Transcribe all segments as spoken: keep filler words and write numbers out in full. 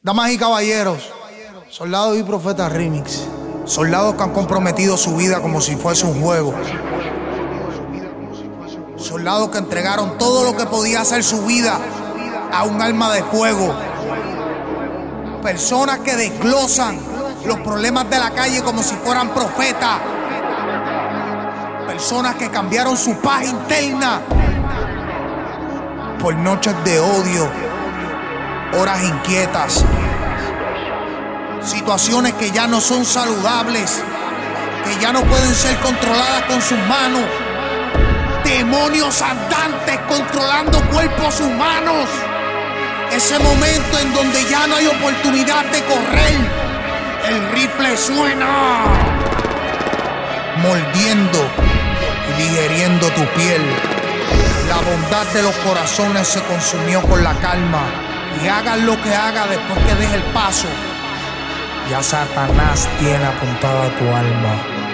Damas y caballeros, soldados y profetas remix. Soldados que han comprometido su vida como si fuese un juego. Soldados que entregaron todo lo que podía hacer su vida a un arma de fuego. Personas que desglosan los problemas de la calle como si fueran profetas. Personas que cambiaron su paz interna por noches de odio, horas inquietas, situaciones que ya no son saludables, que ya no pueden ser controladas con sus manos. Demonios andantes controlando cuerpos humanos. Ese momento en donde ya no hay oportunidad de correr. El rifle suena, mordiendo y digeriendo tu piel. La bondad de los corazones se consumió con la calma. Y hagas lo que hagas después que deje el paso, ya Satanás tiene apuntada tu alma.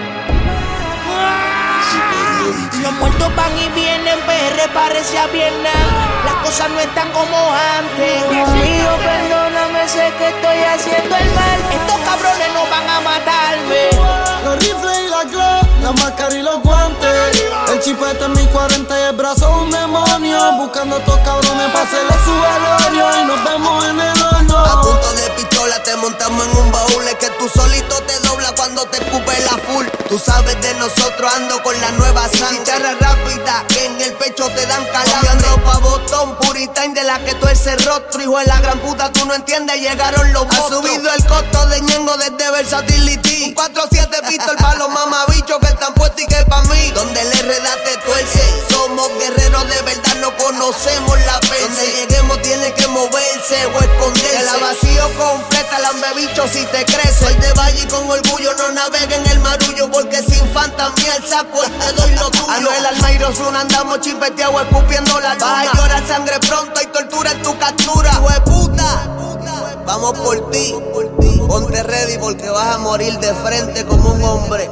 Los muertos van y vienen, P R parecía Vietnam. Las cosas no están como antes. Dios mío, perdóname, sé que estoy haciendo el mal. Estos cabrones no van a matarme. Los rifles y la Glock, la máscara y los guantes. El chipete en mi cuarenta y el brazo un demonio. Buscando a estos cabrones para hacerle su velorio. Y nos vemos en el horno. A punto de pistola te montamos en un baúl. Es que tú solito te dobla cuando te escupe la full. Tú sabes de nosotros, ando con la nueva sangre. Guitarra rápida que en el pecho te dan calambre. Ropa botón, puritain de la que tú eres rostro. Hijo de la gran puta, tú no entiendes, llegaron los monstruos. Ha subido el costo de Ñengo desde Versatility. Un cuatro siete pistol para los mamabichos que están puestos y que pa' mí. Donde el R D te tuerce. Somos guerreros de verdad, no conocemos la pence. Donde lleguemos tiene que moverse o esconderse. El vacío completa, lambebicho si te crece. Soy de Valle y con orgullo no navega en el marullo. Porque sin fantasía el saco te doy lo tuyo. Anuel Almairo Zuna, andamos chipeteados escupiendo la luna. Vas a llorar sangre pronto y tortura en tu captura. Hijo de puta, vamos por ti. Ponte ready porque vas a morir de frente como un hombre.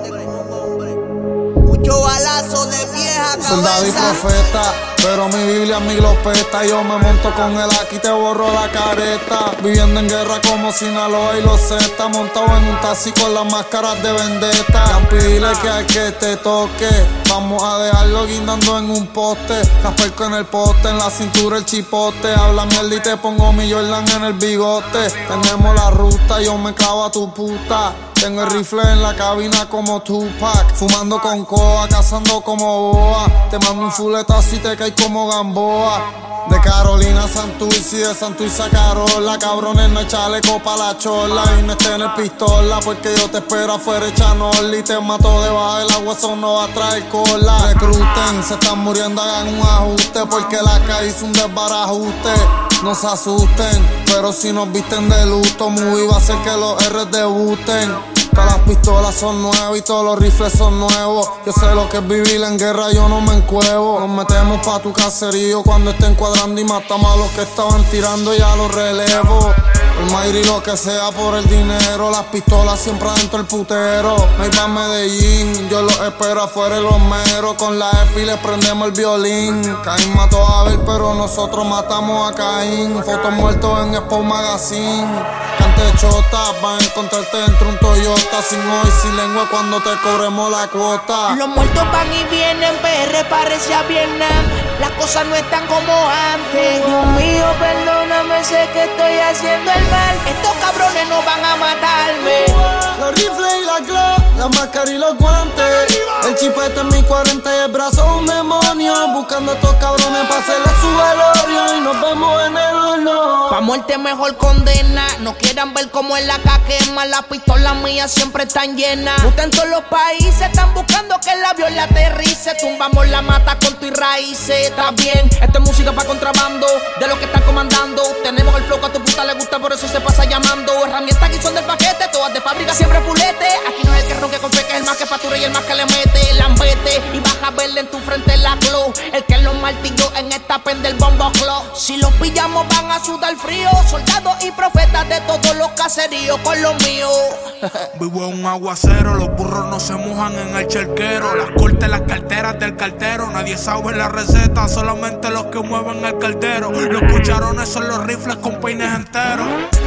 Mucho balazo de vieja cabeza. Soldado y profeta, pero mi Biblia es mi glopeta. Yo me monto con el aquí, te borro la careta. Viviendo en guerra como Sinaloa y los Z. Montado en un taxi con las máscaras de vendetta. Campile que al que te toque, vamos a dejarlo guindando en un poste. Las perco en el poste, en la cintura el chipote. Habla mierda y te pongo mi Jordan en el bigote. Tenemos la ruta, yo me clavo a tu puta. Tengo el rifle en la cabina como Tupac. Fumando con coa, cazando como boa. Te mando un fuletazo y te caes como Gamboa. De Carolina a Santurce y de Santurce a Carola. Cabrones, no hay chaleco pa' la chola. Y no esté en el pistola porque yo te espero afuera echanoli. Te mato debajo del agua, eso no va a traer cola. Recluten, se están muriendo, hagan un ajuste. Porque la calle hizo un desbarajuste. No se asusten, pero si nos visten de luto, muy va a hacer que los R debuten. Todas las pistolas son nuevas y todos los rifles son nuevos. Yo sé lo que es vivir en guerra, yo no me encuevo. Nos metemos pa' tu caserío cuando estén cuadrando y matamos a los que estaban tirando, ya los relevo. El Mayri lo que sea por el dinero, las pistolas siempre adentro el putero. Me iba a Medellín, yo los espero afuera y los mero. Con la F y le prendemos el violín. Caín mató a Abel, pero nosotros matamos a Caín. Fotos muertos en Expo Magazine. Cante chota, van a encontrarte dentro un Toyota. Sin hoy, sin lengua cuando te cobremos la cuota. Los muertos van y vienen, P R parecía Vietnam. Las cosas no están como antes. Dios mío, perdóname, sé que estoy haciendo el mal. Estos cabrones no van a matarme. Los rifles y la Glock, la máscara y los guantes. El chipete en mi cuarenta y el brazo un demonio. Buscando a estos cabrones para hacerle su velorio. Y nos vemos en el horno. Pa' muerte mejor condena. No quieran ver cómo en la quema. Las pistolas mías siempre están llenas. Usted en todos los países están buscando que el avión la aterrice. Tumbamos la mata con tu y raíces. Está bien, esto es música pa' contrabando. De los que están comandando. Tenemos el flow que a tu puta le gusta, por eso se pasa llamando. Herramientas que son del paquete, todas de fábrica, siempre fulete. Aquí no es el que ronque con fe, que es el más que factura y el más que le mete. Lambete y vas a verle en tu frente la glow. El que los martilló en esta pen del bombo club. Si los pillamos van a sudar frío. Soldados y profetas de todos los caseríos con los míos. Vivo en un aguacero, los burros no se mojan en el charquero. Las cortes, las carteras del cartero. Nadie sabe la receta, solamente los que mueven el caldero. Los cucharones son los rifles con peines enteros.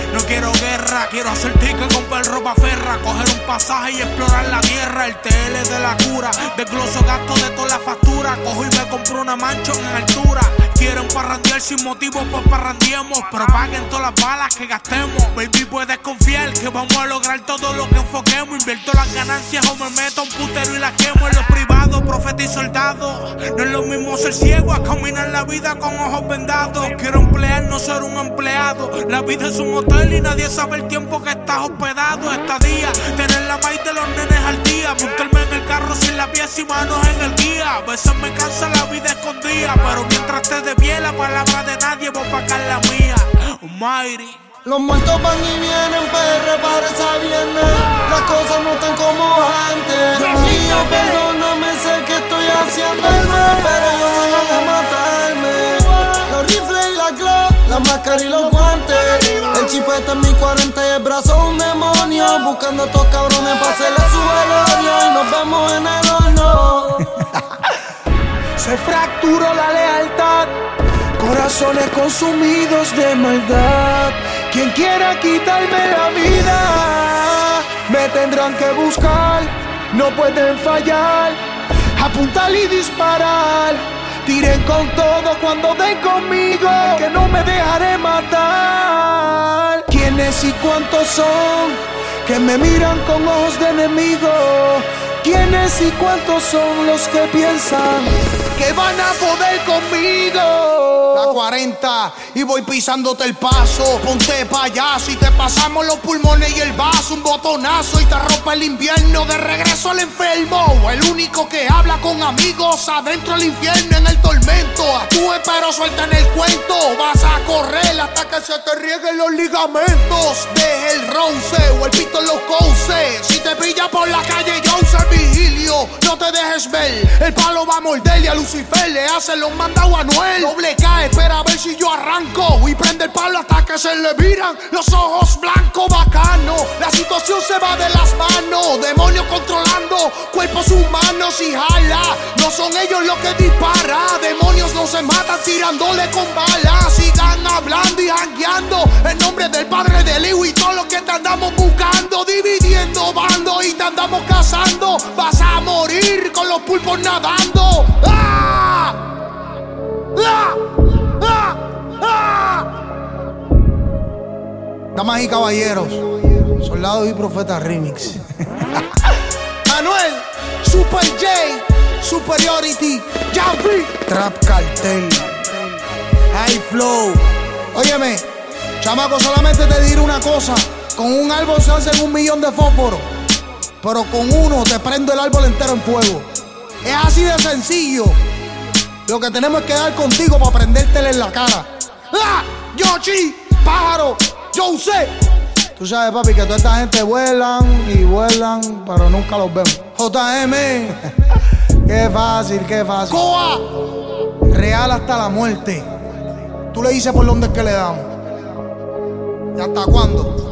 No quiero guerra, quiero hacer ticket, comprar ropa ferra, coger un pasaje y explorar la tierra. El T L de la cura, desgloso gasto de toda la factura. Cojo y me compro una mancha en altura. Quieren parrandear sin motivo, pues parrandiemos, pero paguen todas las balas que gastemos. Baby, puedes confiar que vamos a lograr todo lo que enfoquemos. Invierto las ganancias o me meto a un putero y las quemo. En lo privado, profeta y soldado. No es lo mismo ser ciego a caminar la vida con ojos vendados. Quiero emplear, no ser un empleado. La vida es un hotel y nadie sabe el tiempo que estás hospedado. Estadía, tener la maíz de los nenes al día. Montarme en el carro sin la pieza y manos en el guía. A veces me cansa la vida escondida, pero mientras te de pie la palabra de nadie, voy pa' acá la mía. Almighty. Los muertos van y vienen, P R parece viene. Las cosas no están como antes. Mío, perdóname, sé que estoy haciendo el mal, pero ellos van a matarme. Los rifles y la glock, la máscara y los guantes. El chipete en mi cuarenta y el brazo un demonio. Buscando a estos cabrones para hacerle su velorio. Y nos vemos en el horno. Se fracturó la lealtad, corazones consumidos de maldad. Quien quiera quitarme la vida, me tendrán que buscar, no pueden fallar. Apuntar y disparar, tiren con todo cuando den conmigo, que no me dejaré matar. ¿Quiénes y cuántos son que me miran con ojos de enemigo? ¿Quiénes y cuántos son los que piensan que van a poder conmigo? La cuarenta y voy pisándote el paso. Ponte payaso y te pasamos los pulmones y el vaso. Un botonazo y te arropa el invierno. De regreso al enfermo, el único que habla con amigos. Adentro del infierno en el tormento. Actúe pero suelta en el cuento. Vas a correr hasta que se te rieguen los ligamentos. Deje el ronce o el pito en los cauces. Si te pilla por la calle Johnson, vigilio, no te dejes ver. El palo va a morder y a Lucifer le hace los mandados a Noel. Doble K, espera a ver si yo arranco y prende el palo hasta que se le viran los ojos blancos. Bacano, la situación se va de las manos. Demonios controlando cuerpos humanos y jala. No son ellos los que disparan. Demonios no se matan tirándole con balas. Sigan hablando y jangueando en nombre del padre del hijo y todo lo que te andamos buscando. Dividiendo bandos y te andamos cazando. Vas a morir con los pulpos nadando. ¡Ah! ¡Ah! ¡Ah! ¡Ah! Damas y caballeros, soldados y profetas remix. Manuel, Super J, Superiority, Javi, Trap Cartel, High Flow. Óyeme, chamaco, solamente te diré una cosa. Con un árbol se hacen un millón de fósforos, pero con uno te prendo el árbol entero en fuego. Es así de sencillo. Lo que tenemos es que dar contigo para prendértela en la cara. ¡Ah! Yoshi, pájaro, yo sé. Tú sabes, papi, que toda esta gente vuelan y vuelan, pero nunca los vemos. J M, qué fácil, qué fácil. Coa, real hasta la muerte. Tú le dices por dónde es que le damos. ¿Y hasta cuándo?